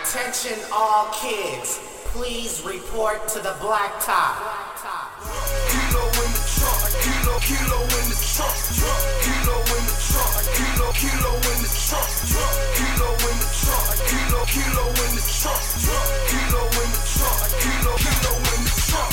Attention all kids, please report to the blacktop. Kilo in the trunk, kilo in the trunk, kilo in the trunk, kilo in the trunk, kilo in the trunk, kilo in the trunk, kilo in the trunk, kilo in the trunk.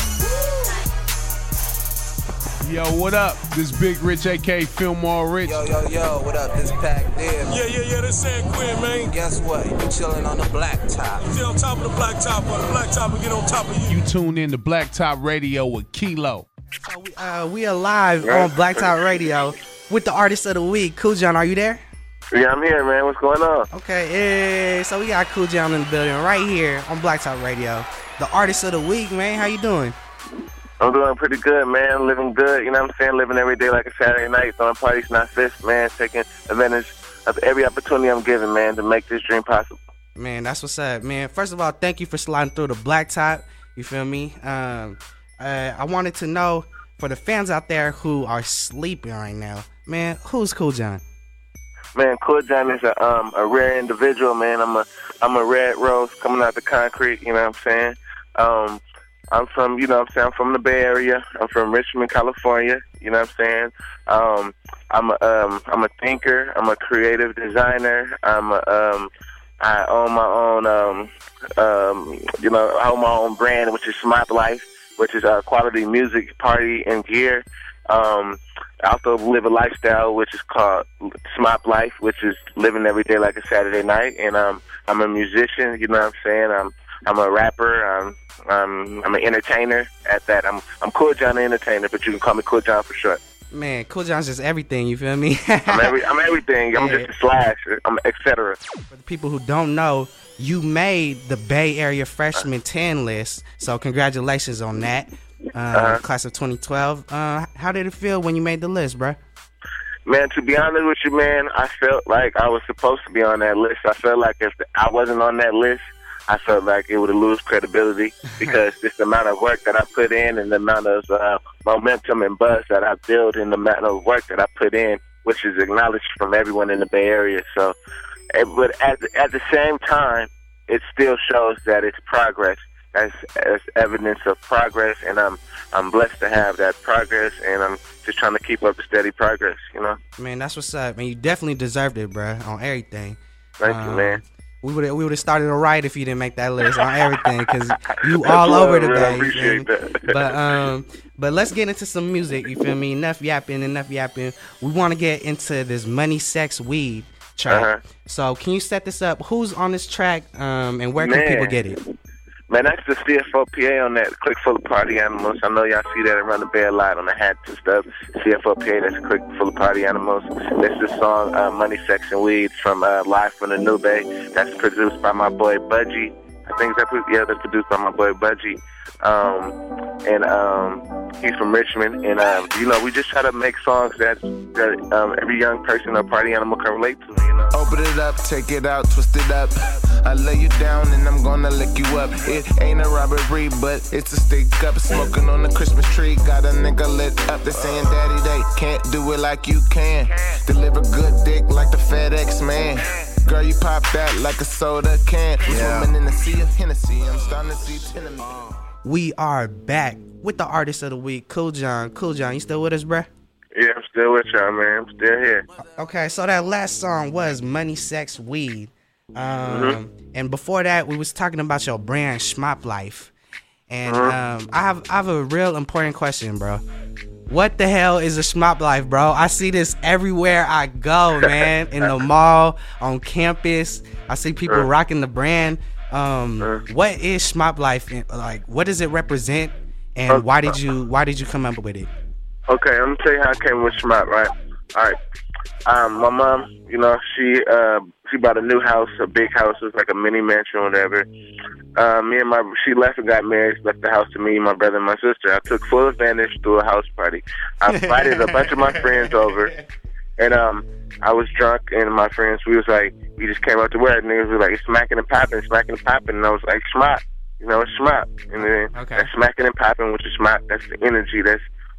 Yo, what up? This Big Rich, a.k.a. Fillmore Rich. Yo, what up? This Pac Dim. Yeah, this San Quinn, man. Guess what? You chilling on the blacktop. You sit on top of the blacktop, or the blacktop will get on top of you. You tune in to Blacktop Radio with Kilo. So we are live on Blacktop Radio with the artist of the week, Kool John. Are you there? Yeah, I'm here, man. What's going on? Okay, so we got Kool John in the building right here on Blacktop Radio. The artist of the week, man. How you doing? I'm doing pretty good, man. Living good, you know what I'm saying? Living every day like a Saturday night, throwing parties, not fists, man. Taking advantage of every opportunity I'm given, man, to make this dream possible. Man, that's what's up, man. First of all, thank you for sliding through the Blacktop. You feel me? I wanted to know, for the fans out there who are sleeping right now, man, who's Kool John? Man, Kool John is a rare individual, man. I'm a red rose coming out the concrete, you know what I'm saying? I'm from, you know what I'm saying, I'm from the Bay Area. I'm from Richmond, California, you know what I'm saying? I'm a thinker. I'm a creative designer. I own my own, I own my own brand, which is Smop Life, which is quality music, party, and gear. I also live a lifestyle which is called Smop Life, which is living every day like a Saturday night. And I'm a musician, you know what I'm saying? I'm a rapper. I'm an entertainer. At that, I'm Kool John the Entertainer, but you can call me Kool John for short. Man, Kool John's just everything. You feel me? I'm everything. I'm just a slash. I'm etc. For the people who don't know, you made the Bay Area Freshman 10 list, so congratulations on that. Class of 2012. How did it feel when you made the list, bruh? Man, to be honest with you, man, I felt like I was supposed to be on that list. I felt like if I wasn't on that list, I felt like it would lose credibility because just the amount of work that I put in and the amount of momentum and buzz that I build and the amount of work that I put in, which is acknowledged from everyone in the Bay Area. So, but at the same time, it still shows that it's progress as evidence of progress, and I'm blessed to have that progress, and I'm just trying to keep up the steady progress, you know? Man, that's what's up, man. You definitely deserved it, bro, on everything. Thank you, man. We would have started a riot if you didn't make that list on everything, because you all over the I day. appreciate that. But let's get into some music. You feel me? Enough yapping. We want to get into this Money, Sex, Weed track. So can you set this up? Who's on this track? And where can people get it? Man, that's the CFOPA on that Click Full of Party Animals. I know y'all see that around the Bay a lot on the hats and stuff. CFOPA, that's a Click Full of Party Animals. That's the song Money, Sex, and Weed from Live from the New Bay. That's produced by my boy Budgie. I think that's produced by my boy Budgie. He's from Richmond. And, we just try to make songs that every young person or party animal can relate to, you know. Open it up, take it out, twist it up. I lay you down and I'm gonna lick you up. It ain't a robbery, but it's a stick up. Smoking on the Christmas tree, got a nigga lit up. They're saying, Daddy, they can't do it like you can. Deliver good dick like the FedEx man. Girl, you pop that like a soda can. Swimming in the sea of Hennessy, I'm starting to see enemies. We are back with the artist of the week, Kool John. Kool John, you still with us, bruh? Yeah, I'm still with y'all, man. I'm still here. Okay, so that last song was Money, Sex, Weed. And before that, we was talking about your brand, Smop Life. And I have a real important question, bro. What the hell is a Smop Life, bro? I see this everywhere I go, man. In the mall, on campus. I see people rocking the brand. What is Smop Life? Like, what does it represent? And why did you come up with it? Okay, I'm gonna tell you how I came with Smop, right? All right. My mom, she bought a new house, a big house. It was like a mini mansion or whatever. She left and got married, left the house to me, my brother, and my sister. I took full advantage through a house party. I invited a bunch of my friends over, and I was drunk, and my friends, we just came out to where niggas were like smacking and popping, and I was like, Smop, it's Smop. And then that's smacking and popping, which is Smop. That's the energy. That's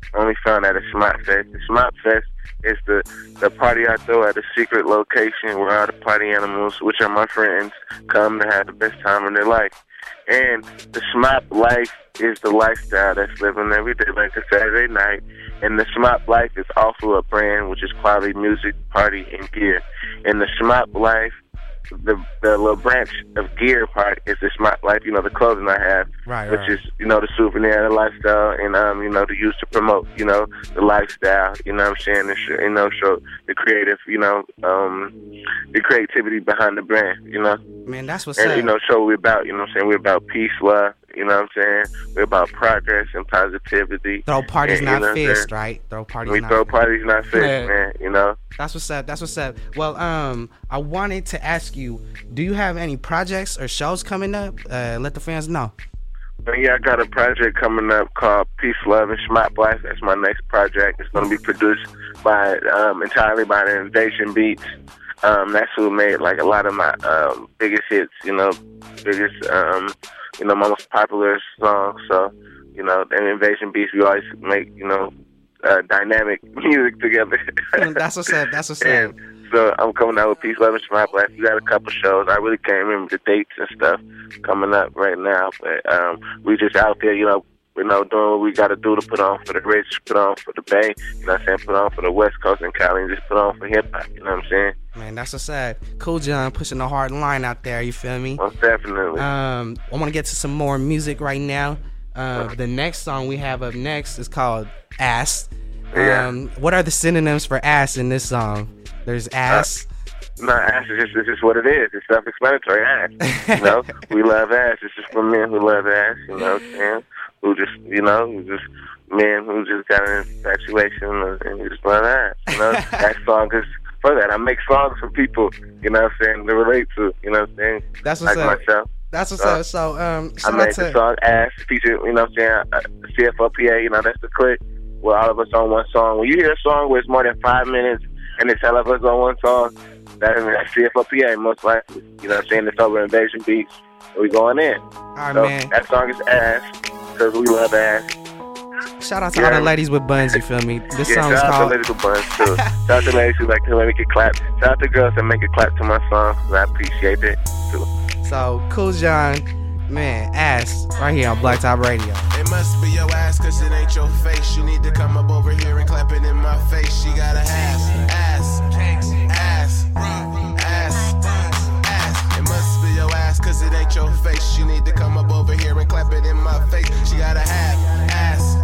only found at a Schmott Fest. The Schmott Fest is the party I throw at a secret location where all the party animals, which are my friends, come to have the best time of their life. And the Schmott life is the lifestyle that's living every day, like a Saturday night. And the Schmott life is also a brand, which is quality music, party, and gear. And the Schmott life, the little branch of gear part is the Schmott life, the clothing I have, which is, the souvenir, the lifestyle, and, to use to promote, the lifestyle, what I'm saying, and, show the creative, the creativity behind the brand, Man, that's what's up. And, show what we're about, what I'm saying, we're about peace, love, what I'm saying, we're about progress and positivity. Throw parties, not fist, right? Throw parties, not fist, man, That's what's up. That's what's up. Well, I wanted to ask you, do you have any projects or shows coming up? Let the fans know. Yeah, I got a project coming up called Peace, Love, and Schmott Life. That's my next project. It's going to be produced by entirely by the Invasion Beats. That's who made like a lot of my biggest hits. Biggest, my most popular songs. So, the Invasion Beats, we always make dynamic music together. That's what's up. That's what's up. So I'm coming out with Peace, Love, and Schmott Life. We got a couple shows. I really can't remember the dates and stuff coming up right now, but we just out there, doing what we got to do to put on for the rich, put on for the Bay, put on for the West Coast and Cali, and just put on for hip hop. You know what I'm saying? Man, that's what's up. Kool John pushing the hard line out there. You feel me? Most definitely. I want to get to some more music right now. The next song we have up next is called Ass. What are the synonyms for ass in this song? There's ass. Ass is just what it is. It's self-explanatory. Ass. We love ass. It's just for men who love ass. You know what I'm saying? Who just men who just got an infatuation and who just love ass. That song is for that. I make songs for people. You know what I'm saying? To relate to. You know what I'm saying? That's what's like up. Myself. That's what's up. So, I made the song Ass featuring, CFOPA. That's the click. With all of us on one song. When you hear a song where it's more than 5 minutes and it's all of us on one song, that's CFOPA most likely. It's over Invasion Beats. We going in. All right, man. That song is Ass because we love ass. Shout out to all the ladies with buns, you feel me? This song is called... Shout out to ladies with buns, too. Shout out to ladies who like to make it clap. Shout out to girls that make it clap to my song because I appreciate it, too. So, Kool John... Man, Ass, right here on Black Top Radio. It must be your ass, cause it ain't your face. You need to come up over here and clap it in my face. She got a ass. It must be your ass, cause it ain't your face. You need to come up over here and clap it in my face. She got a ass.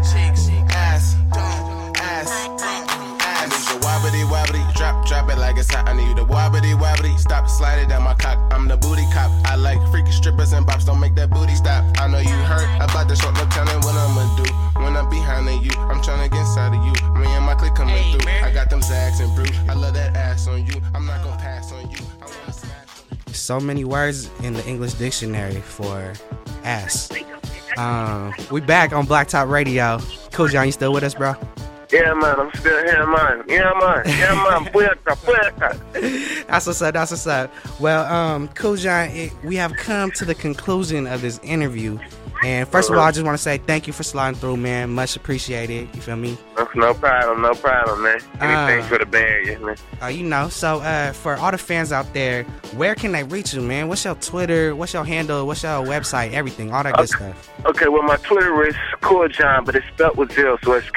I need the wobbly, drop it like it's hot. I need you to wobbly, stop, slide it down my cock. I'm the booty cop. I like freaky strippers and bops, don't make that booty stop. I know you heard about the short, no telling what I'ma do. When I'm behind of you, I'm trying to get inside of you. Me and my clique coming through. Man. I got them Zags and brew. I love that ass on you. I'm not gonna pass on you. I wanna smash on you. So many words in the English dictionary for ass. We back on Black Top Radio. Kool John, you still with us, bro? Yeah, man, I'm still here, man. Yeah, man. Puerta. That's what's up. Well, Kool John, we have come to the conclusion of this interview. And first of all, I just want to say thank you for sliding through, man. Much appreciated. You feel me? No problem, man. Anything for the band, man. So for all the fans out there, where can they reach you, man? What's your Twitter? What's your handle? What's your website? Everything, all that good stuff. Okay, well, my Twitter is Kool John, but it's spelled with 0, so it's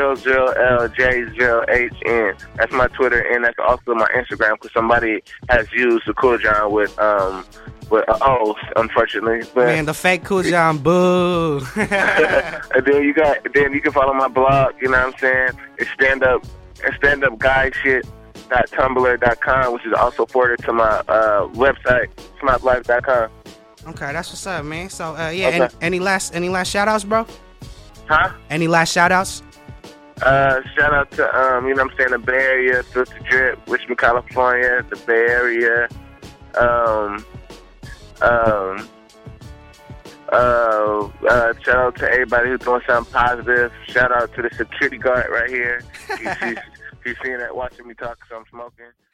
KZLJ0HN. That's my Twitter, and that's also my Instagram, because somebody has used the Kool John with O, unfortunately. But man, the fake Kool John, boo. And then you can follow my blog. You know what I'm saying? It's standupguyshit.tumblr.com, which is also forwarded to my website, schmottlife.com. Okay, that's what's up, man. So okay. Any last shout outs, bro? Huh? Any last shout outs? Shout out to the Bay Area, Filter Drip, Richmond, California, the Bay Area. Shout out to everybody who's doing something positive. Shout out to the security guard right here. He's seeing that, watching me talk because I'm smoking.